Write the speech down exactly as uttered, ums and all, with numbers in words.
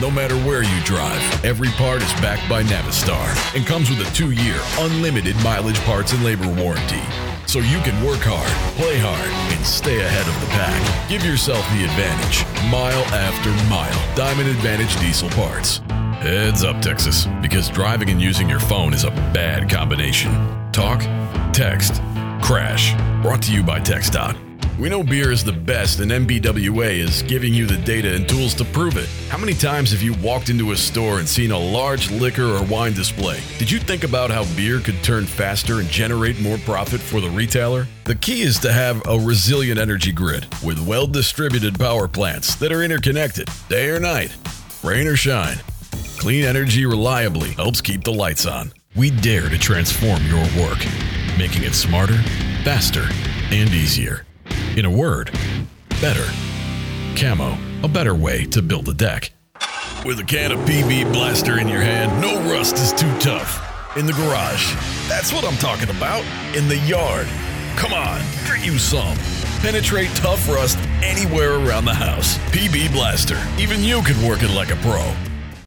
no matter where you drive. Every part is backed by Navistar and comes with a two-year, unlimited mileage parts and labor warranty. So you can work hard, play hard, and stay ahead of the pack. Give yourself the advantage, mile after mile. Diamond Advantage Diesel Parts. Heads up, Texas, because driving and using your phone is a bad combination. Talk, text, crash. Brought to you by TxDOT. We know beer is the best, and M B W A is giving you the data and tools to prove it. How many times have you walked into a store and seen a large liquor or wine display? Did you think about how beer could turn faster and generate more profit for the retailer? The key is to have a resilient energy grid with well-distributed power plants that are interconnected, day or night, rain or shine. Clean energy reliably helps keep the lights on. We dare to transform your work, making it smarter, faster, and easier. In a word, better. Camo, a better way to build a deck. With a can of P B Blaster in your hand, no rust is too tough. In the garage, that's what I'm talking about. In the yard, come on, bring you some. Penetrate tough rust anywhere around the house. P B Blaster, even you can work it like a pro.